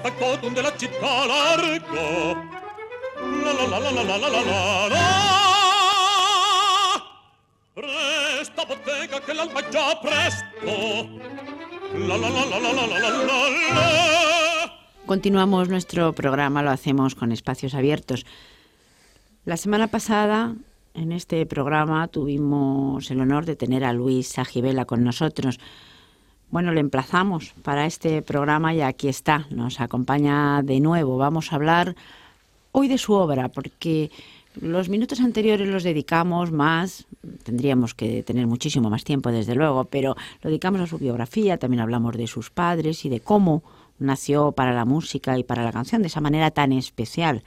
taccotum della città largo. La la la la la la la la la. Presta bottega che l'alba è già presto. La la la la la la la la la. Continuamos nuestro programa, lo hacemos con espacios abiertos. La semana pasada, en este programa, tuvimos el honor de tener a Luis Sagibela con nosotros. Bueno, le emplazamos para este programa y aquí está, nos acompaña de nuevo. Vamos a hablar hoy de su obra, porque los minutos anteriores los dedicamos más, tendríamos que tener muchísimo más tiempo desde luego, pero lo dedicamos a su biografía, también hablamos de sus padres y de cómo nació para la música y para la canción de esa manera tan especial.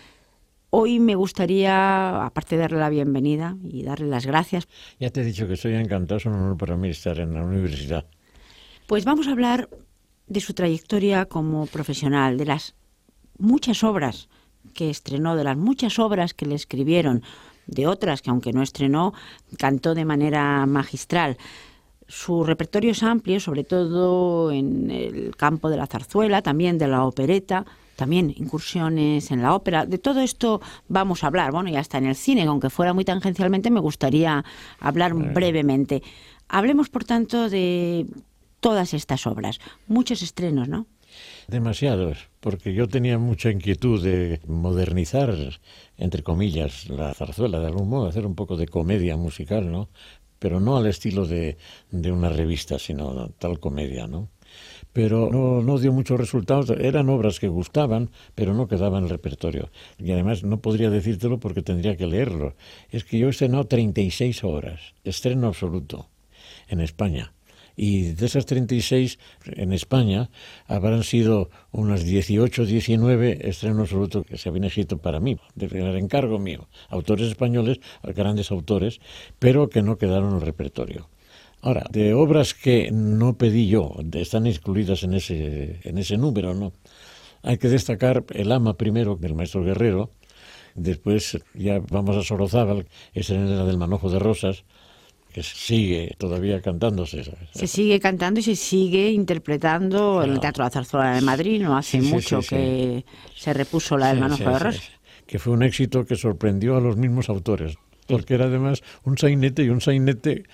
Hoy me gustaría, aparte de darle la bienvenida y darle las gracias... Ya te he dicho que estoy encantado, es un honor para mí estar en la universidad. Pues vamos a hablar de su trayectoria como profesional, de las muchas obras que estrenó, de las muchas obras que le escribieron, de otras que aunque no estrenó, cantó de manera magistral. Su repertorio es amplio, sobre todo en el campo de la zarzuela, también de la opereta, también incursiones en la ópera. De todo esto vamos a hablar, bueno, y hasta en el cine, aunque fuera muy tangencialmente, me gustaría hablar brevemente. Hablemos, por tanto, de todas estas obras. Muchos estrenos, ¿no? Demasiados, porque yo tenía mucha inquietud de modernizar, entre comillas, la zarzuela, de algún modo, hacer un poco de comedia musical, ¿no? Pero no al estilo de una revista, sino tal comedia, ¿no? Pero no dio muchos resultados. Eran obras que gustaban, pero no quedaban en el repertorio. Y además no podría decírtelo porque tendría que leerlo. Es que yo he estrenado 36 obras, estreno absoluto, en España. Y de esas 36, en España, habrán sido unas 18, 19 estrenos absolutos que se habían escrito para mí, de encargo mío. Autores españoles, grandes autores, pero que no quedaron en el repertorio. Ahora, de obras que no pedí yo, están incluidas en ese número, ¿no? Hay que destacar El ama primero, del maestro Guerrero. Después ya vamos a Sorozábal, esa era la del Manojo de Rosas, que sigue todavía cantándose. Se sigue cantando y se sigue interpretando en el Teatro de la Zarzuela de Madrid. No hace mucho que se repuso la del Manojo de Rosas. Que fue un éxito que sorprendió a los mismos autores. Porque era además un sainete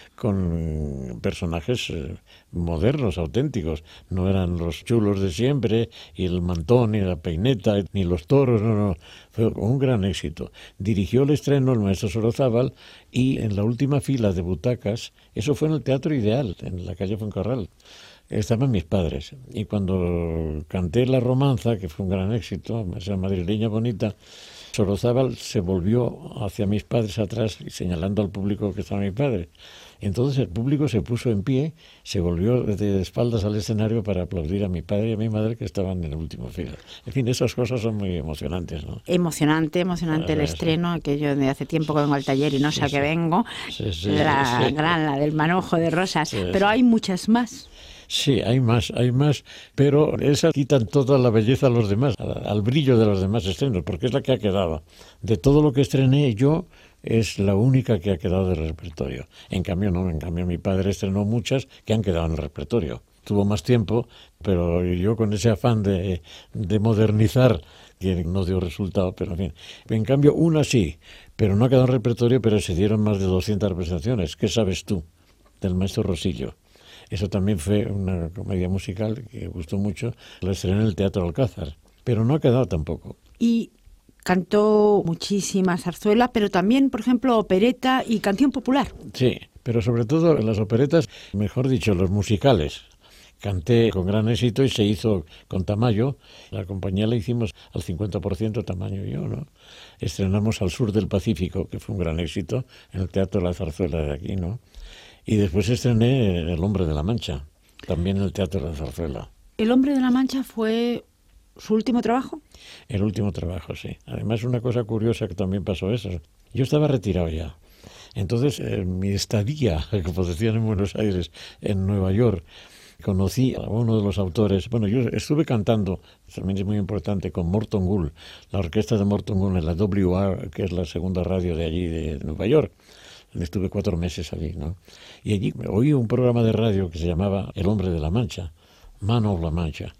con personajes modernos, auténticos. No eran los chulos de siempre, y el mantón, ni la peineta, ni los toros, no. Fue un gran éxito. Dirigió el estreno el maestro Sorozábal, y en la última fila de butacas, eso fue en el Teatro Ideal, en la calle Fuencarral, estaban mis padres. Y cuando canté La Romanza, que fue un gran éxito, esa madrileña bonita, Sorozábal se volvió hacia mis padres atrás, señalando al público que estaba mi padre. Entonces el público se puso en pie, se volvió de espaldas al escenario para aplaudir a mi padre y a mi madre, que estaban en la última fila. En fin, esas cosas son muy emocionantes, ¿no? Emocionante el estreno, aquello de hace tiempo que vengo al taller y no sé a qué vengo, la del Manojo de Rosas, pero hay muchas más. Sí, hay más, pero esas quitan toda la belleza a los demás, al brillo de los demás estrenos, porque es la que ha quedado. De todo lo que estrené yo, es la única que ha quedado del repertorio. En cambio mi padre estrenó muchas que han quedado en el repertorio. Tuvo más tiempo, pero yo con ese afán de modernizar, que no dio resultado, pero en fin. En cambio, una sí, pero no ha quedado en el repertorio, pero se dieron más de 200 representaciones. ¿Qué sabes tú? Del maestro Rosillo. Eso también fue una comedia musical que gustó mucho. La estrené en el Teatro Alcázar, pero no ha quedado tampoco. Y cantó muchísima zarzuela, pero también, por ejemplo, opereta y canción popular. Sí, pero sobre todo las operetas, mejor dicho, los musicales. Canté con gran éxito y se hizo con Tamayo. La compañía la hicimos al 50% Tamayo y yo, ¿no? Estrenamos Al sur del Pacífico, que fue un gran éxito, en el Teatro de la Zarzuela de aquí, ¿no? Y después estrené El hombre de la Mancha, también en el Teatro de la Zarzuela. ¿El hombre de la Mancha fue su último trabajo? El último trabajo, sí. Además, una cosa curiosa que también pasó eso. Yo estaba retirado ya. Entonces, mi estadía, como decían en Buenos Aires, en Nueva York, conocí a uno de los autores. Bueno, yo estuve cantando, también es muy importante, con Morton Gould, la orquesta de Morton Gould en la WR, que es la segunda radio de allí, de Nueva York. Estuve 4 meses allí, ¿no? Y allí oí un programa de radio que se llamaba El hombre de la Mancha, Man of la Mancha.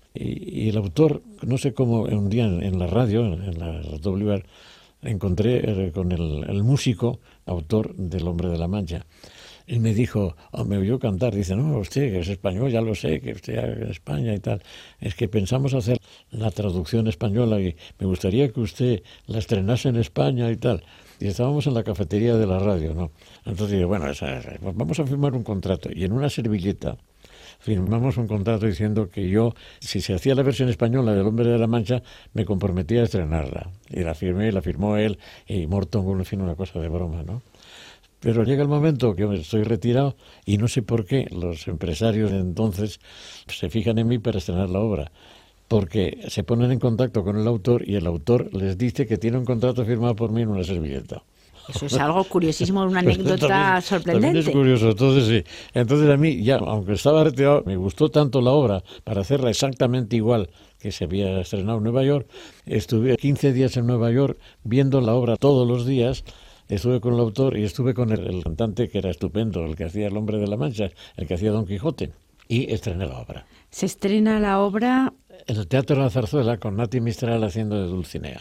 Y el autor, no sé cómo, un día en la radio, en la WR, encontré con el músico, autor del Hombre de la Mancha. Y me dijo, me oyó cantar, dice, no, usted que es español, ya lo sé, que usted es España y tal. Es que pensamos hacer la traducción española y me gustaría que usted la estrenase en España y tal. Y estábamos en la cafetería de la radio, ¿no? Entonces dije, bueno, vamos a firmar un contrato. Y en una servilleta firmamos un contrato diciendo que yo, si se hacía la versión española del Hombre de la Mancha, me comprometía a estrenarla. Y la firmé, la firmó él y Morton, en fin, una cosa de broma, ¿no? Pero llega el momento que estoy retirado y no sé por qué los empresarios de entonces se fijan en mí para estrenar la obra. Porque se ponen en contacto con el autor y el autor les dice que tiene un contrato firmado por mí en una servilleta. Eso es algo curiosísimo, una anécdota sorprendente. También es curioso, entonces sí. Entonces a mí, ya, aunque estaba retirado, me gustó tanto la obra para hacerla exactamente igual que se había estrenado en Nueva York. Estuve 15 días en Nueva York viendo la obra todos los días. Estuve con el autor y estuve con el cantante, que era estupendo, el que hacía El Hombre de la Mancha, el que hacía Don Quijote, y estrené la obra. Se estrena la obra en el Teatro de la Zarzuela, con Nati Mistral haciendo de Dulcinea.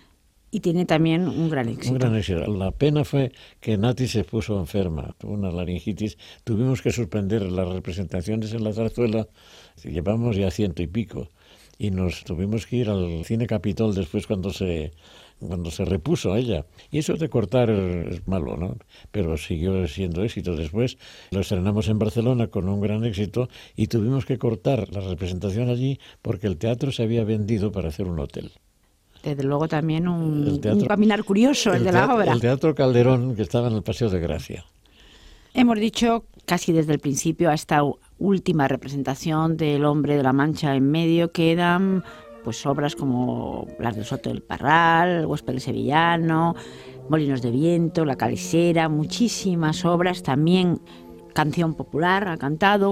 Y tiene también un gran éxito. Un gran éxito. La pena fue que Nati se puso enferma, tuvo una laringitis. Tuvimos que suspender las representaciones en la Zarzuela, llevamos ya 100 y pico, y nos tuvimos que ir al Cine Capitol después cuando se repuso ella. Y eso de cortar es malo, ¿no? Pero siguió siendo éxito. Después lo estrenamos en Barcelona con un gran éxito y tuvimos que cortar la representación allí porque el teatro se había vendido para hacer un hotel. Desde luego también un caminar curioso el de la obra. El Teatro Calderón, que estaba en el Paseo de Gracia. Hemos dicho casi desde el principio a esta última representación del Hombre de la Mancha en medio quedan pues obras como las del Soto del Parral, El Huésped sevillano, Molinos de Viento, La Calisera, muchísimas obras, también canción popular ha cantado.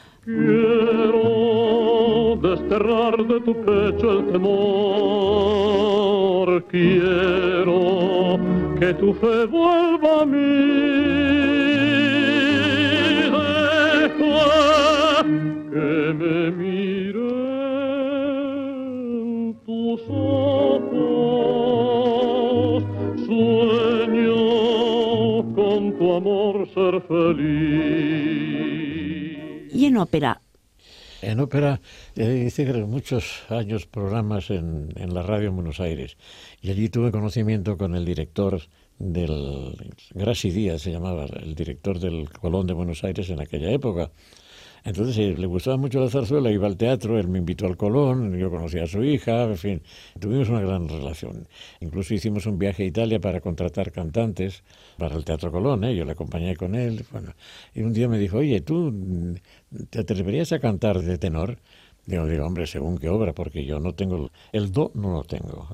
Quiero desterrar de tu pecho el temor, quiero que tu fe vuelva a mí, deja que me miren tus ojos, sueño con tu amor ser feliz. ¿Y en ópera? En ópera hice muchos años programas en la radio en Buenos Aires y allí tuve conocimiento con el director del Grassi Díaz, se llamaba, el director del Colón de Buenos Aires en aquella época. Entonces le gustaba mucho la zarzuela, iba al teatro, él me invitó al Colón, yo conocí a su hija, en fin, tuvimos una gran relación. Incluso hicimos un viaje a Italia para contratar cantantes para el Teatro Colón, yo le acompañé con él. Bueno, y un día me dijo, oye, ¿tú te atreverías a cantar de tenor? Digo, hombre, según qué obra, porque yo no tengo... El do no lo tengo.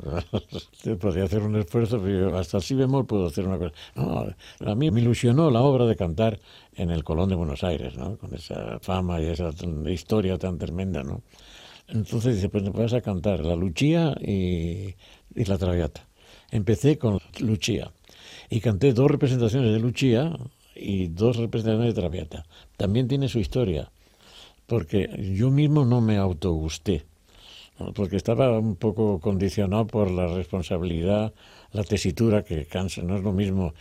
Podría hacer un esfuerzo, pero hasta el si bemol puedo hacer una cosa. No, a mí me ilusionó la obra de cantar en el Colón de Buenos Aires, ¿no? Con esa fama y esa historia tan tremenda, ¿no? Entonces dice, pues vas a cantar la Lucia y la Traviata. Empecé con Lucia y canté 2 representaciones de Lucia y 2 representaciones de Traviata. También tiene su historia, porque yo mismo no me autogusté, ¿no? Porque estaba un poco condicionado por la responsabilidad, la tesitura que cansa. No es lo mismo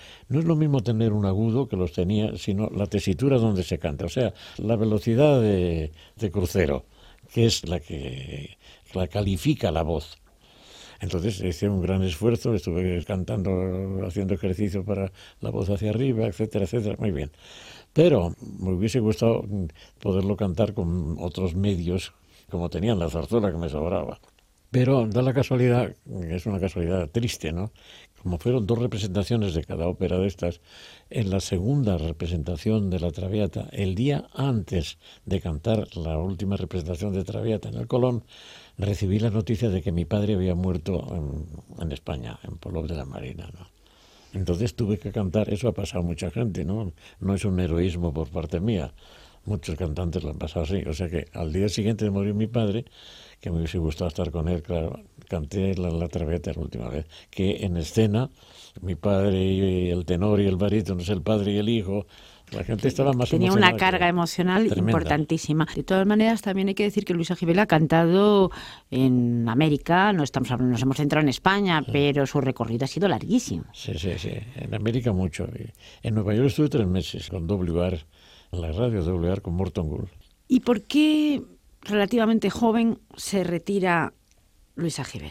tener un agudo que los tenía, sino la tesitura donde se canta, o sea, la velocidad de crucero, que es la que califica la voz. Entonces hice un gran esfuerzo, estuve cantando, haciendo ejercicio para la voz hacia arriba, etcétera, etcétera, muy bien. Pero me hubiese gustado poderlo cantar con otros medios, como tenían la zarzuela que me sobraba. Pero da la casualidad, es una casualidad triste, ¿no? Como fueron 2 representaciones de cada ópera de estas, en la segunda representación de la Traviata, el día antes de cantar la última representación de Traviata en el Colón, recibí la noticia de que mi padre había muerto en España, en Polop de la Marina, ¿no? Entonces tuve que cantar, eso ha pasado a mucha gente, ¿no? No es un heroísmo por parte mía, muchos cantantes lo han pasado así. O sea que al día siguiente de morir mi padre, que me hubiese gustado estar con él, claro, canté la Traviata la última vez, que en escena mi padre y el tenor y el barítono, el padre y el hijo, La gente estaba más Tenía emocionada una carga emocional tremenda. Importantísima. De todas maneras, también hay que decir que Luis Agibel ha cantado en América, no estamos hablando, nos hemos centrado en España, pero su recorrido ha sido larguísimo. Sí. En América mucho. En Nueva York estuve 3 meses con WR, en la radio WR con Morton Gould. ¿Y por qué relativamente joven se retira Luis Agibel?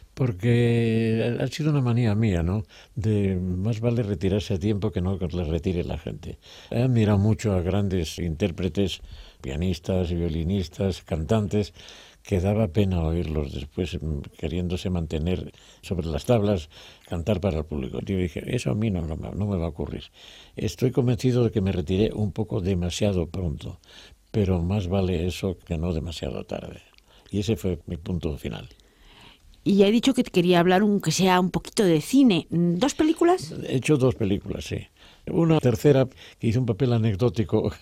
Porque ha sido una manía mía, ¿no? De más vale retirarse a tiempo que no que le retire la gente. He admirado mucho a grandes intérpretes, pianistas, violinistas, cantantes, que daba pena oírlos después queriéndose mantener sobre las tablas, cantar para el público. Yo dije, eso a mí no me va a ocurrir. Estoy convencido de que me retiré un poco demasiado pronto, pero más vale eso que no demasiado tarde. Y ese fue mi punto final. Y ya he dicho que te quería hablar, aunque sea un poquito de cine. ¿2 películas? He hecho 2 películas, sí. Una tercera que hice un papel anecdótico,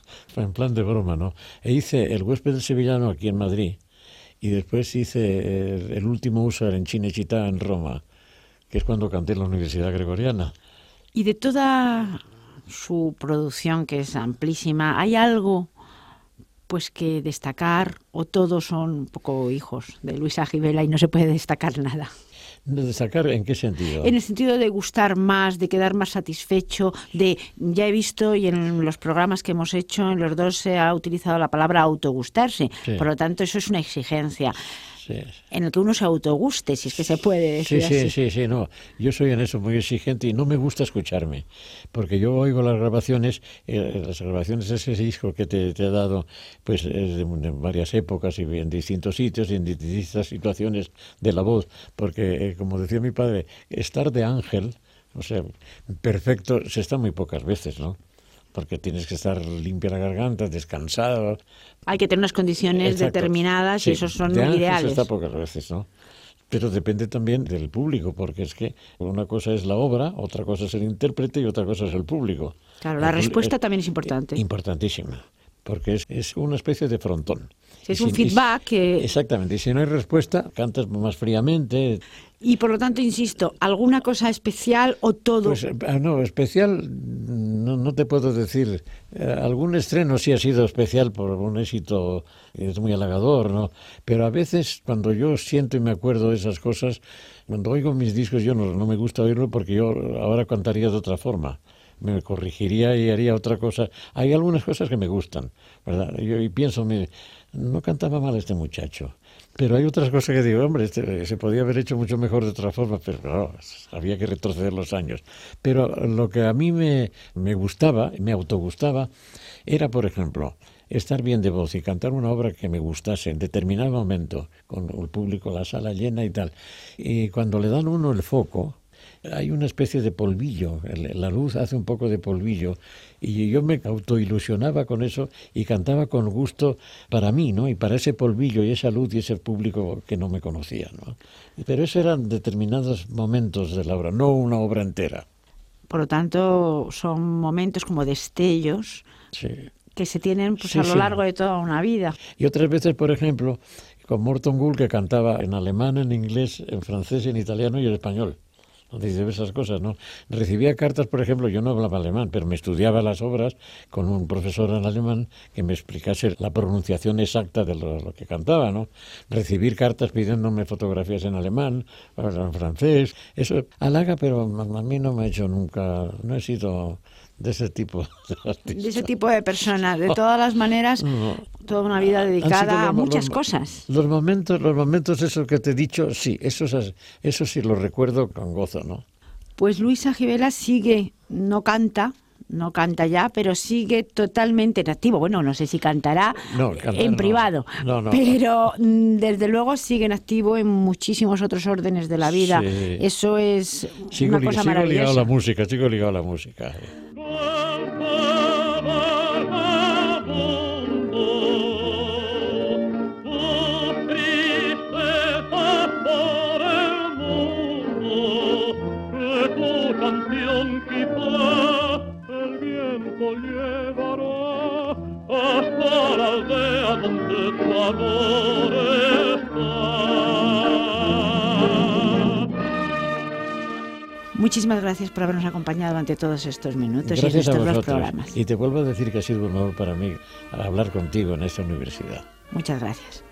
en plan de broma, ¿no? E hice El huésped del sevillano aquí en Madrid y después hice El último húsar en Cinecittà en Roma, que es cuando canté en la Universidad Gregoriana. Y de toda su producción, que es amplísima, ¿hay algo pues que destacar o todos son un poco hijos de Luis Agibel y no se puede destacar nada? ¿Destacar en qué sentido? En el sentido de gustar más, de quedar más satisfecho, ya he visto y en los programas que hemos hecho, en los 2 se ha utilizado la palabra autogustarse, Sí. Por lo tanto eso es una exigencia. Sí. En el que uno se autoguste, si es que se puede decir así. Sí, no. Yo soy en eso muy exigente y no me gusta escucharme, porque yo oigo las grabaciones de ese disco que te he dado, pues es de varias épocas y en distintos sitios y en distintas situaciones de la voz, porque como decía mi padre, estar de ángel, o sea, perfecto, se está muy pocas veces, ¿no? Porque tienes que estar limpia la garganta, descansado. Hay que tener unas condiciones Exacto. determinadas Sí, y esos son de ángel ideales. se está pocas veces, ¿no? Pero depende también del público, porque es que una cosa es la obra, otra cosa es el intérprete y otra cosa es el público. Claro, la respuesta también es importante. Importantísima, porque es una especie de frontón. Es un feedback que... Exactamente, y si no hay respuesta, cantas más fríamente. Y por lo tanto, insisto, ¿alguna cosa especial o todo? Pues no, especial no te puedo decir. Algún estreno sí ha sido especial por un éxito, es muy halagador, ¿no? Pero a veces cuando yo siento y me acuerdo de esas cosas, cuando oigo mis discos yo no me gusta oírlo porque yo ahora cantaría de otra forma. Me corregiría y haría otra cosa. Hay algunas cosas que me gustan, ¿verdad? Y pienso, no cantaba mal este muchacho. Pero hay otras cosas que digo, hombre, se podía haber hecho mucho mejor de otra forma, pero no, había que retroceder los años. Pero lo que a mí me gustaba, me autogustaba, era, por ejemplo, estar bien de voz y cantar una obra que me gustase en determinado momento, con el público, la sala llena y tal. Y cuando le dan uno el foco, hay una especie de polvillo, la luz hace un poco de polvillo y yo me autoilusionaba con eso y cantaba con gusto para mí, ¿no? Y para ese polvillo y esa luz y ese público que no me conocía, ¿no? Pero esos eran determinados momentos de la obra, no una obra entera. Por lo tanto, son momentos como destellos Sí. que se tienen pues, Sí, a lo sí. largo de toda una vida. Y otras veces, por ejemplo, con Morton Gould, que cantaba en alemán, en inglés, en francés, en italiano y en español. Dice esas cosas, ¿no? Recibía cartas, por ejemplo, yo no hablaba alemán, pero me estudiaba las obras con un profesor en alemán que me explicase la pronunciación exacta de lo que cantaba, ¿no? Recibir cartas pidiéndome fotografías en alemán, en francés, eso halaga, pero a mí no me ha hecho nunca, no he sido de ese tipo de artista. De ese tipo de persona, de todas las maneras, toda una vida dedicada a muchas cosas. Los momentos esos que te he dicho, sí, eso sí los recuerdo con gozo, ¿no? Pues Luis Agibel sigue, no canta ya, pero sigue totalmente en activo. Bueno, no sé si cantará en privado, pero desde luego sigue en activo en muchísimos otros órdenes de la vida. Sí. Eso es una cosa maravillosa. Sigo ligado a la música. Hasta la aldea donde tu amor está. Muchísimas gracias por habernos acompañado durante todos estos minutos y en Gracias a estos dos vosotros. programas. Y te vuelvo a decir que ha sido un honor para mí hablar contigo en esta universidad. Muchas gracias.